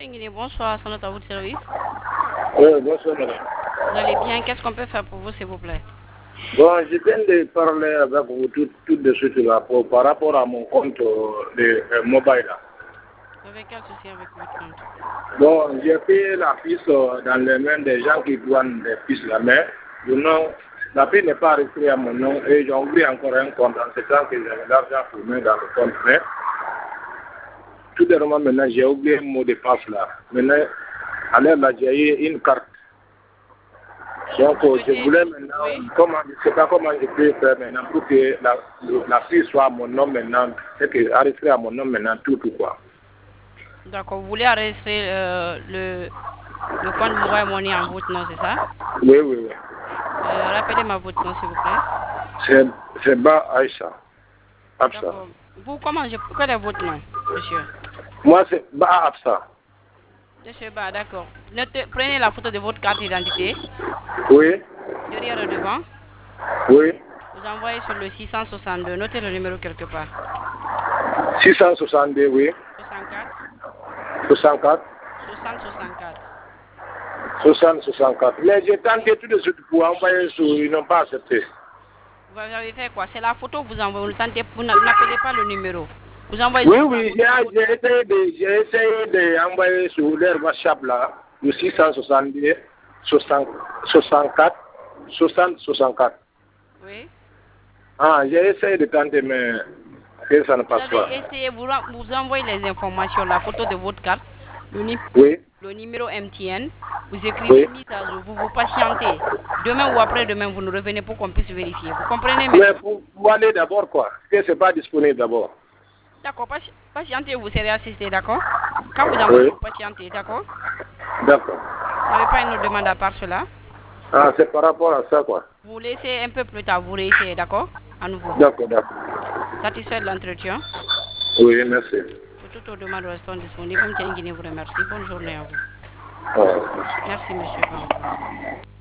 Bonsoir, c'est notre à votre service. Oui, bonsoir madame. Vous allez bien? Qu'est-ce qu'on peut faire pour vous, s'il vous plaît? Bon, je viens de parler avec vous tout de suite là, par rapport à mon compte de mobile. Là. Vous avez quel souci avec votre compte? Bon, j'ai payé la fiche dans les mains des gens qui douanent les fiches là, mais le nom, la fiche n'est pas resté à mon nom et j'ai oublié encore un compte en ce temps que j'avais l'argent pour mettre dans le compte. Mais tout dernièrement maintenant, j'ai oublié le mot de passe là. Maintenant, alors là, j'ai eu une carte. Donc, je voulais maintenant, Oui. je ne sais pas comment je peux faire maintenant pour que la fille soit à mon nom maintenant, et que enregistrée à mon nom maintenant, tout quoi. D'accord, vous voulez enregistrer le compte Mobile Money en votre nom, c'est ça? Oui, oui, oui. Rappelez-moi votre nom, s'il vous plaît. C'est Ba Aïcha. Absa. D'accord. Vous, quel est votre nom, monsieur? Moi, c'est Ba Absa. Monsieur Ba, d'accord. Prenez la photo de votre carte d'identité, Oui, derrière et devant. oui. Vous envoyez sur le 662. Notez le numéro quelque part. 662, oui. 64 64. 60 64. 64. Mais j'ai tenté tout de suite pour envoyer sur, ils n'ont pas accepté. Vous avez fait quoi? C'est la photo que vous envoyez. Vous n'appelez pas le numéro. Vous envoyez Oui, juste la oui, photo de votre carte. j'ai essayé d'envoyer sur leur WhatsApp là, le 662, 64, 60, 64. Oui. Ah, j'ai essayé de tenter, mais que ça ne Vous passe pas. avez essayé, vous envoyez les informations, la photo de votre carte, Oui, le numéro MTN, vous oui. écrivez mise à jour, vous patientez. Demain ou après-demain, vous nous revenez pour qu'on puisse vérifier. Vous comprenez Mais maintenant? pour aller d'abord, quoi, parce que c'est pas disponible d'abord. D'accord, patientez, vous serez assisté, d'accord? Quand vous envoyez, Oui, vous patientez, d'accord? d'accord. Vous n'avez pas une autre demande à part cela? Ah, c'est par rapport à ça, quoi. Vous laissez un peu plus tard, vous réessayez, d'accord? À nouveau. D'accord, d'accord. Satisfait de l'entretien? Oui, merci. Pour toute autre demande restant disponible, M. Nguyen vous remercie. Bonne journée à vous. Ah. Merci, monsieur. Au revoir.